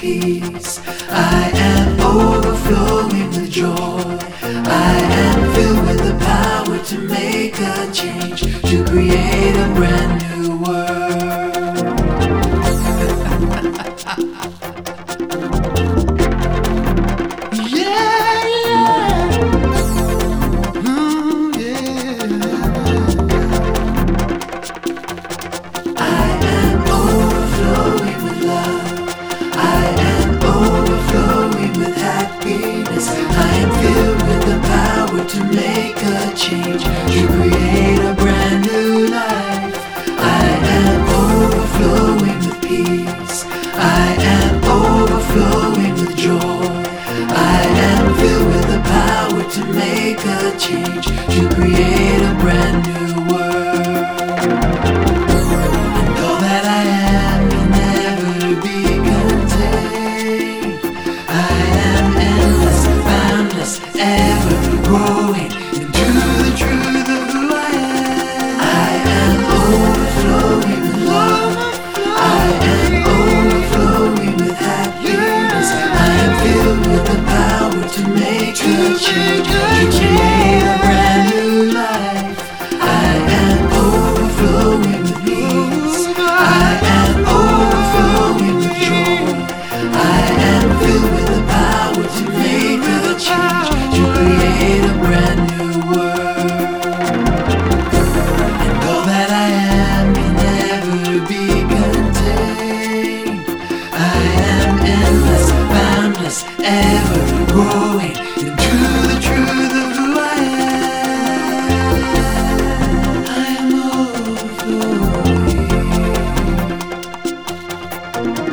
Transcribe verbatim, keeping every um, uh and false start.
peace. I am overflowing with joy. I am filled with the power to make a change, to create a brand new world. Yeah, yeah. Mm, yeah. I am overflowing with love. I am overflowing with happiness. I am filled with the power to make a change, to create a brand new life. I am overflowing with peace. I am overflowing with joy. I am filled with the power to make a change, to create a brand new world. And all that I am will never be contained. I am endless, boundless, ever growing into the truth of who I am. I am overflowing with love. I am overflowing with happiness. I am filled with the power to make a change, to create a brand new life. I am overflowing with peace. I am overflowing with joy. I am filled with the power to make a change, to create a brand new world. And all that I am can never be contained. I am endless, boundless, ever growing into the truth of who I am. I am overflowing.